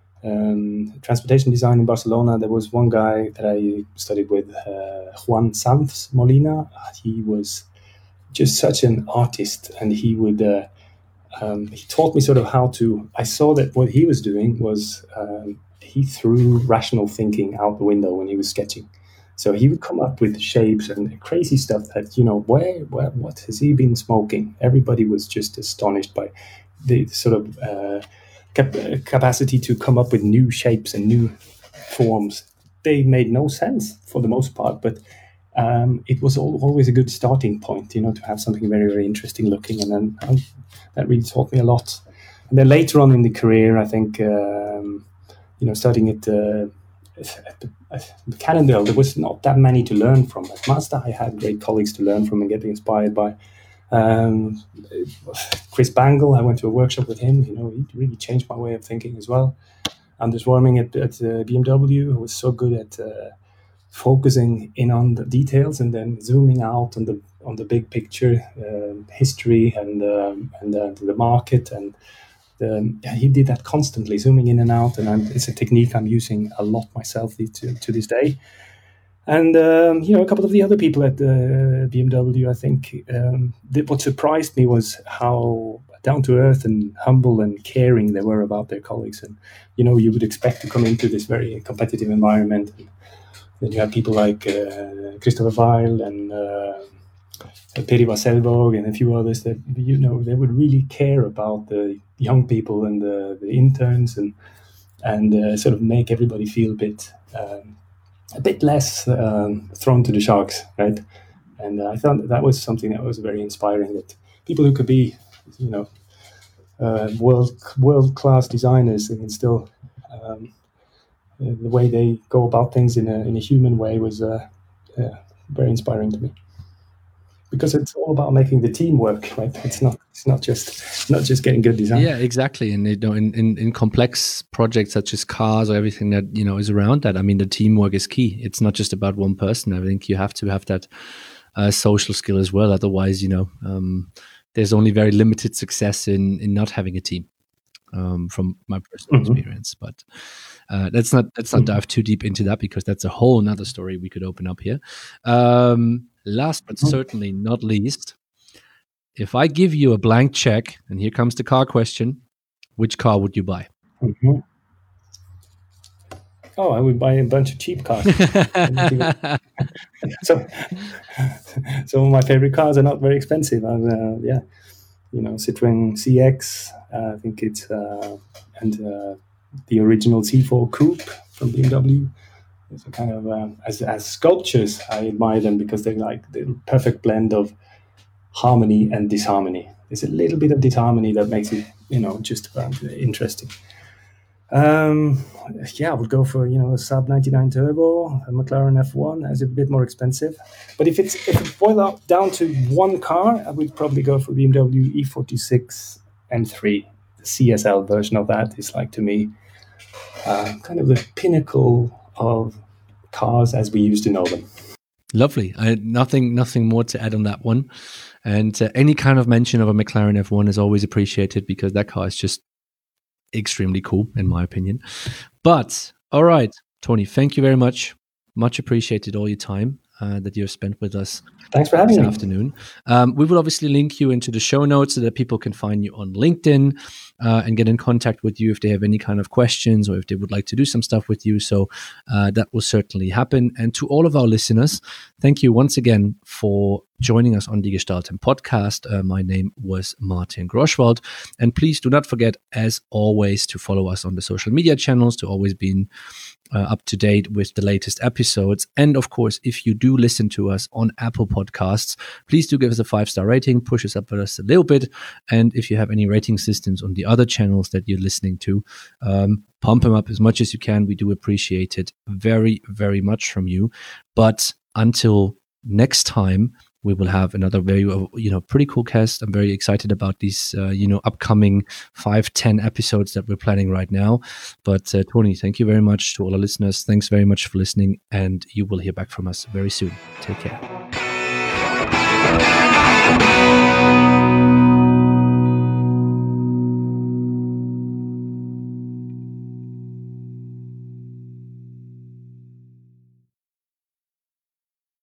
um, transportation design in Barcelona, there was one guy that I studied with, uh, Juan Sanz Molina. He was just such an artist, and he would. Uh, um, he taught me sort of how to. I saw that what he was doing was. Um, he threw rational thinking out the window when he was sketching. So he would come up with shapes and crazy stuff that, you know, where, where what has he been smoking? Everybody was just astonished by the sort of uh, cap- capacity to come up with new shapes and new forms. They made no sense for the most part, but um, it was all, always a good starting point, you know, to have something very, very interesting looking. And then um, that really taught me a lot. And then later on in the career, I think... Um, You know, starting at, uh, at, the, at Cannondale, there was not that many to learn from. At Mazda, I had great colleagues to learn from and get inspired by. Um, Chris Bangle, I went to a workshop with him. You know, he really changed my way of thinking as well. Anders Warming at, at uh, B M W, who was so good at uh, focusing in on the details and then zooming out on the on the big picture, uh, history and um, and uh, the market and. Um, yeah, he did that constantly, zooming in and out, and I'm, it's a technique I'm using a lot myself to, to this day. And um, you know, a couple of the other people at uh, B M W, I think, um, th- what surprised me was how down to earth and humble and caring they were about their colleagues. And you know, you would expect to come into this very competitive environment. And then you have people like uh, Christopher Weil and. Uh, Peri Vasselborg and a few others that, you know, they would really care about the young people and the, the interns and and uh, sort of make everybody feel a bit um, a bit less um, thrown to the sharks, right? And uh, I thought that, that was something that was very inspiring. That people who could be, you know, uh, world world class designers and still um, the way they go about things in a in a human way was uh, uh, very inspiring to me. Because it's all about making the team work, right? It's not. It's not just not just getting good design. Yeah, exactly. And you know, in, in in complex projects such as cars or everything that you know is around that, I mean, the teamwork is key. It's not just about one person. I think you have to have that uh, social skill as well. Otherwise, you know, um, there's only very limited success in in not having a team. Um, from my personal mm-hmm. experience, but uh, let's not let's not mm-hmm. dive too deep into that because that's a whole nother story we could open up here. Um, last but mm-hmm. certainly not least, if I give you a blank check, and here comes the car question, which car would you buy? Mm-hmm. Oh, I would buy a bunch of cheap cars. so, some of my favorite cars are not very expensive. Uh, yeah, you know, Citroën C X. Uh, I think it's uh, and uh, the original C four Coupe from B M W. It's a kind of um, as as sculptures, I admire them because they're like the perfect blend of harmony and disharmony. There's a little bit of disharmony that makes it, you know, just about interesting. Um, yeah, I would go for, you know, a Saab ninety-nine Turbo, a McLaren F one, as a bit more expensive. But if it's if it boils up down to one car, I would probably go for B M W E forty-six M three. The C S L version of that is, like, to me, uh, kind of the pinnacle of cars as we used to know them. Lovely. I had nothing, nothing more to add on that one. And uh, any kind of mention of a McLaren F one is always appreciated because that car is just extremely cool, in my opinion. But all right, Tony, thank you very much. Much appreciated all your time. uh, that you have spent with us. Thanks for having this me. afternoon. Um, we will obviously link you into the show notes so that people can find you on LinkedIn uh, and get in contact with you if they have any kind of questions or if they would like to do some stuff with you. So uh, that will certainly happen. And to all of our listeners, thank you once again for joining us on the Gestalten podcast. Uh, my name was Martin Groschwald. And please do not forget, as always, to follow us on the social media channels to always be Uh, up to date with the latest episodes. And of course, if you do listen to us on Apple Podcasts, please do give us a five-star rating, push us up just a little bit. And if you have any rating systems on the other channels that you're listening to, um, pump them up as much as you can. We do appreciate it very, very much from you. But until next time, we will have another very, you know, pretty cool cast. I'm very excited about these, uh, you know, upcoming five, ten episodes that we're planning right now. But uh, Tony, thank you very much to all our listeners. Thanks very much for listening, and you will hear back from us very soon. Take care.